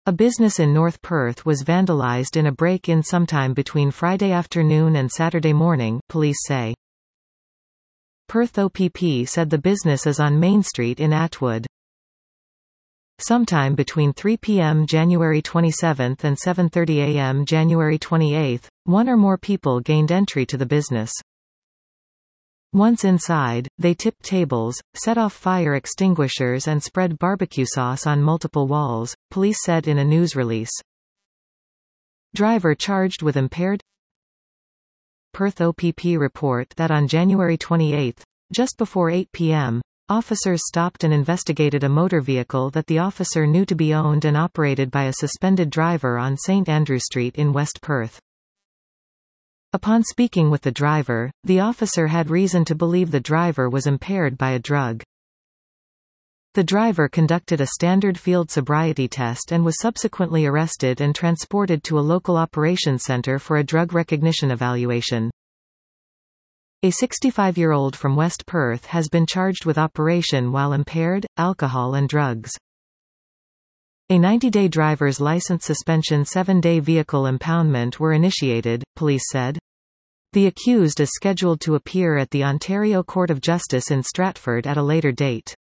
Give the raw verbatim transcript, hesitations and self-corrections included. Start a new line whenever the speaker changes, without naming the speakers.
A business in North Perth was vandalised in a break-in sometime between Friday afternoon and Saturday morning, police say. Perth O P P said the business is on Main Street in Atwood. Sometime between three p m January twenty-seventh and seven thirty a m January twenty-eighth, one or more people gained entry to the business. Once inside, they tipped tables, set off fire extinguishers and spread barbecue sauce on multiple walls, police said in a news release. Driver charged with impaired. Perth O P P report that on January twenty-eighth, just before eight p m, officers stopped and investigated a motor vehicle that the officer knew to be owned and operated by a suspended driver on St Andrew Street in West Perth. Upon speaking with the driver, the officer had reason to believe the driver was impaired by a drug. The driver conducted a standard field sobriety test and was subsequently arrested and transported to a local operations center for a drug recognition evaluation. A sixty-five-year-old from West Perth has been charged with operation while impaired, alcohol and drugs. A ninety-day driver's license suspension, seven-day vehicle impoundment were initiated, police said. The accused is scheduled to appear at the Ontario Court of Justice in Stratford at a later date.